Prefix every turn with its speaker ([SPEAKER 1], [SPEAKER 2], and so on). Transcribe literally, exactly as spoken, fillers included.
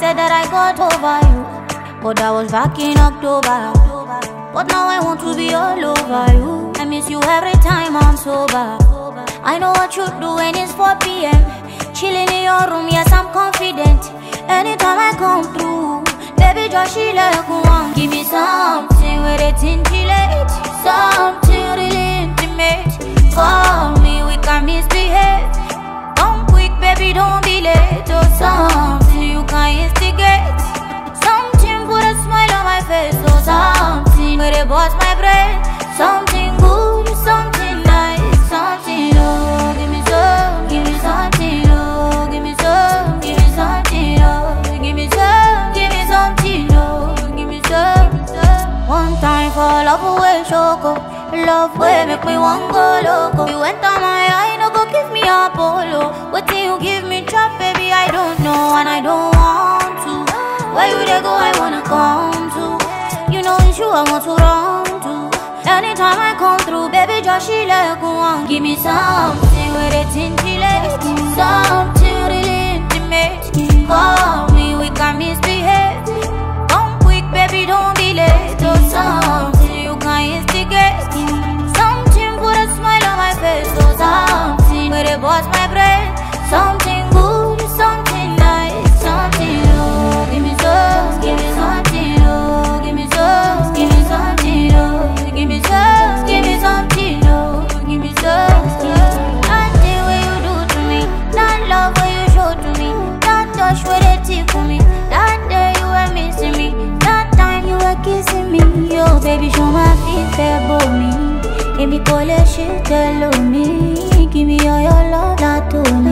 [SPEAKER 1] said that I got over you, but that was back in October. But now I want to be all over you. I miss you every time I'm sober. I know what you do when it's four p m Chilling in your room, yes I'm confident. Anytime I come through, baby just she like one. Give me something with it intellect, something really intimate. Call me, we can misbehave. Come quick, baby, don't be late. Or something you can instigate. Something put a smile on my face. Or something where they bust my brain. Something good, something nice, something oh. Give me some, give me something oh. Give me some, give me something oh. Give me some, give me something oh. Give me some, some. One time for love away choco. Love way make me want go loco. You went on my eye, no go give me a polo. What do you give me trap, baby? I don't know and I don't want to. Where you they go, I wanna come to. You know it's you I want to run to. Anytime I come through, baby, just she like one. Give me something with it intellect, something really intimate. Call me, we can misbehave. Come quick, baby, don't be late. Or something you can instigate. Something put a smile on my face. Or something where they bust my brain. Something good, something nice, something oh. Give me some, give me something oh. Give me some, give me something oh. Give me some, give me something oh. Give me some, that thing where you do to me, that love where you show to me, that touch where they tickle me, that day you were missing me, that time you were kissing me. Yo baby, show my feet, tell me. Give me call a shit, tell me. Give me all your love, that to me.